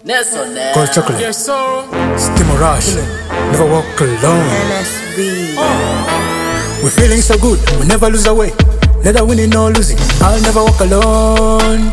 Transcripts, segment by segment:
Nelson, Gold chocolate. Yes, sir. Steam rush. Never walk alone. NSB. We're feeling so good, we never lose our way. Neither winning nor losing. I'll never walk alone.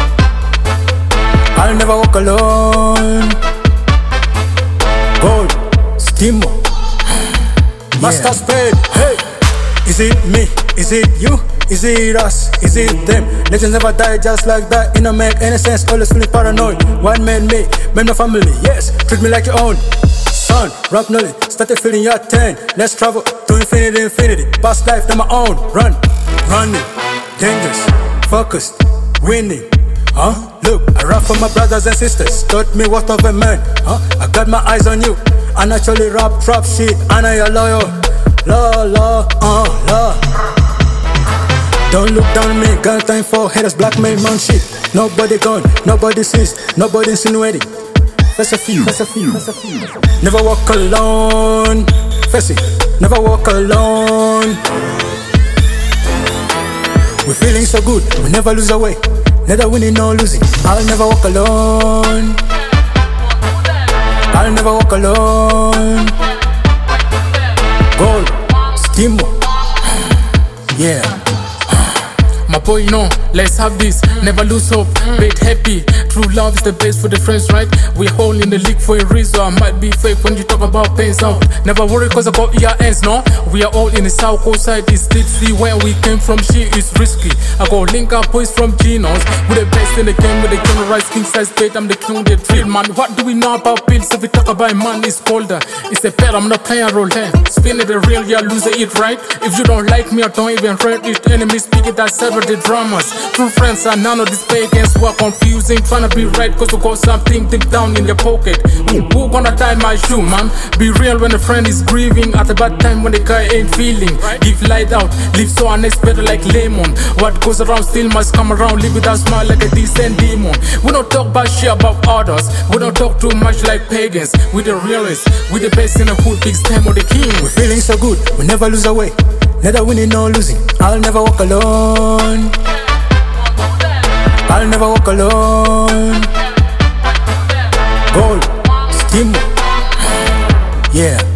I'll never walk alone. Gold, Stimo, Master Spade. Hey, is it me? Is it you? Is it us? Is it them? Legends never die just like that. It don't make any sense. Always feeling paranoid. One man me, man my family. Yes, treat me like your own. Son, rap knowledge, started feeling your 10. Let's travel to infinity, infinity. Past life, now my own. Running, dangerous, focused, winning. Look, I rap for my brothers and sisters. Taught me what of a man. I got my eyes on you. I naturally rap trap shit. I know you're loyal. Law. Don't look down on me. Got time for haters, blackmail man shit. Nobody gone, nobody sees, nobody insinuating. Face a few. Never walk alone. Face it, never walk alone. We're feeling so good, we never lose our way. Neither winning nor losing. I'll never walk alone. I'll never walk alone. Gold, Stimo. Yeah. My boy, no, let's have this. Never lose hope, be happy. True love is the best for the friends, right? We're all in the league for a reason. I might be fake when you talk about pains out. Never worry cause I got ear ends, no? We are all in the South Coast side. It's deep sea where we came from, shit is risky. I go link up boys from Genos. We're the best in the game with the general king size bait. I'm the king with the drill, man. What do we know about pills? If we talk about man, it's colder. It's a pet, I'm not playing a role here. Spin it the real, yeah, loser it, right? If you don't like me, I don't even read it. Enemies speak it, I separate the dramas. True friends are none of these pagans who are confusing. Trying to be right cause you got something deep down in your pocket. Who gonna tie my shoe, man? Be real when a friend is grieving. At a bad time when the guy ain't feeling. Give light out, live so unexpected like lemon. What goes around still must come around. Live with a smile like a decent demon. We don't talk about shit about others. We don't talk too much like pagans. We the realest, we the best in the hood, big stem of the king. We're feeling so good, we never lose our way. Neither winning nor losing. I'll never walk alone. I'll never walk alone. Gold, Stimo. Yeah.